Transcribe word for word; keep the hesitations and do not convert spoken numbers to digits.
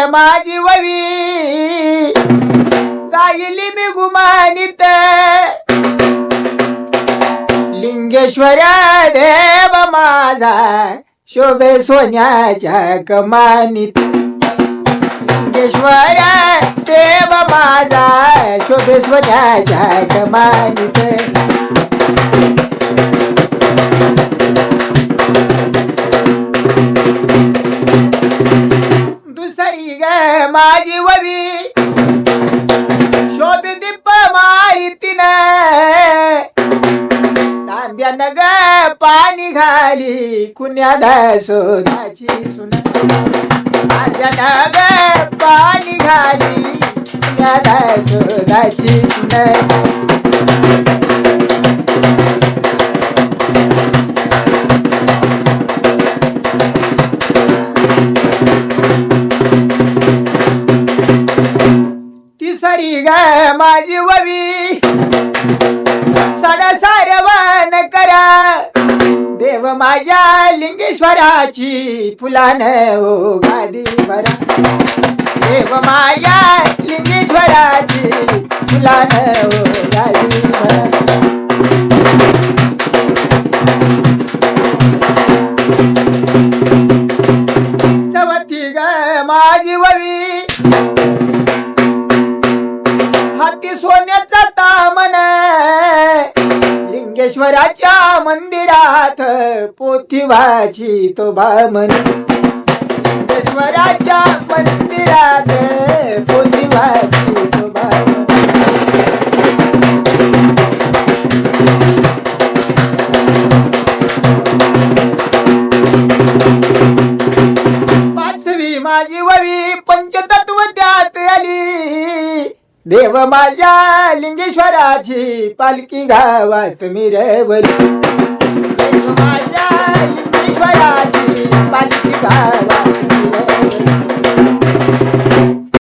माझी ववी गायली मी गुमानित लिंगेश्वरा देव माझा शोभे सोन्याच्या कमानीत लिंगेश्वरा देव माझा शोभे सोन्याच्या कमानीत दुसरी ग माझी ववी शोभे दीप माहितीन तांब्यानं ग पाणी घाली कुण्याद शोधाची सुन तांब्यानं ग पाणी घाली कुण्याद शोधाची सुन तिसरी ग माझी ववी सडसारवण करा देव माझ्या लिंगेश्वराची फुलान हो गादी भरा देव माझ्या लिंगेश्वराची फुलान हो गादी भरा चवथी ग माझी ववी हाती सोन्याचा तामन लिंगेश्वराच्या मंदिरात पोथीवाची तो बामन लिंगेश्वराच्या मंदिरात पोथीवाची तो बामन पाचवी माझी ववी पंचतत्व त्यात आली देव माझ्या लिंगेश्वराची पालखी गावात मिरवली देव माझ्या